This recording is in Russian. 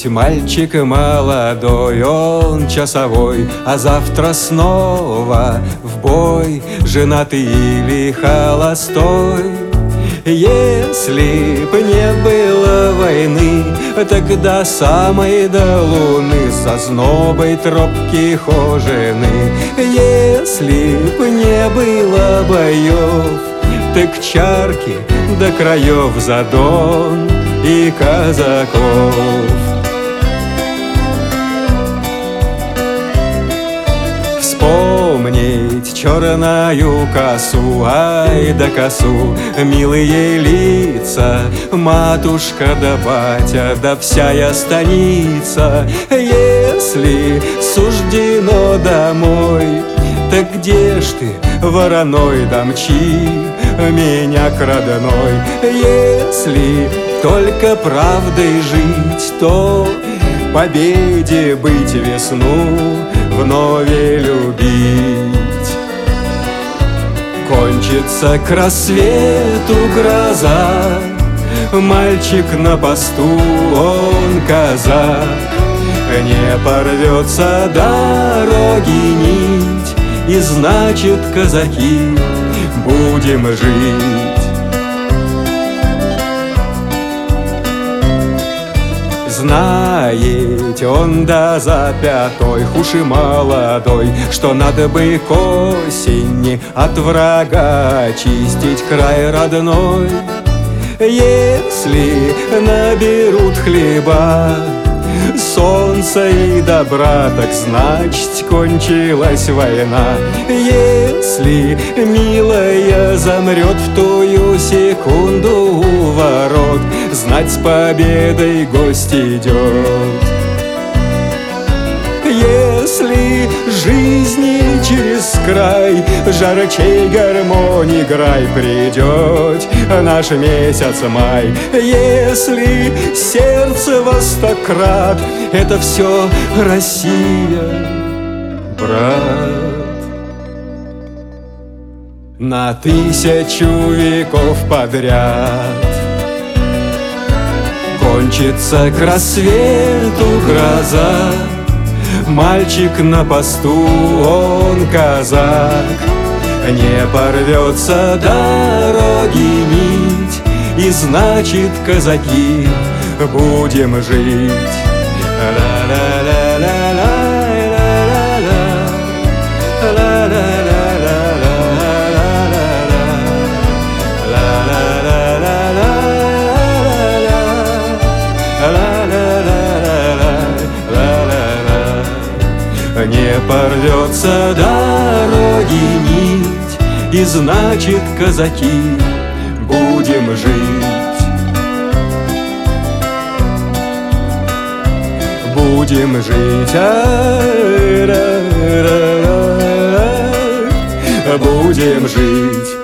быть мальчик молодой, он часовой, а завтра снова в бой, женатый или холостой. Если б не было войны, тогда самой до луны с ознобой тропки хожены. Если б не было боев, так чарки до краев за Дон и казаков. Вспомнить черную косу, ай да косу, милые лица, матушка да батя, да всяя станица. Если суждено домой, так где ж ты, вороной, домчи меня к родной. Если только правдой жить, то победе быть, весну вновь любить. Кончится к рассвету гроза, мальчик на посту, он казак. Не порвется дороги нить, и значит, казаки, будем жить. Знает он да за пятой, хуш и молодой, что надо бы к осени от врага очистить край родной. Если наберут хлеба, солнца и добра, так значит, кончилась война. Если милая замрет в тую секунду у ворот, знать, с победой гость идет. Если жизни через край жарчей гармонии грай придет наш месяц май, если сердце востократ, это все Россия, брат. На 1000 веков подряд кончится к рассвету гроза, мальчик на посту, он казак. Не порвется дороги нить, и значит, казаки, будем жить. Не порвется дороги нить, и значит, казаки, будем жить. Будем жить, будем жить.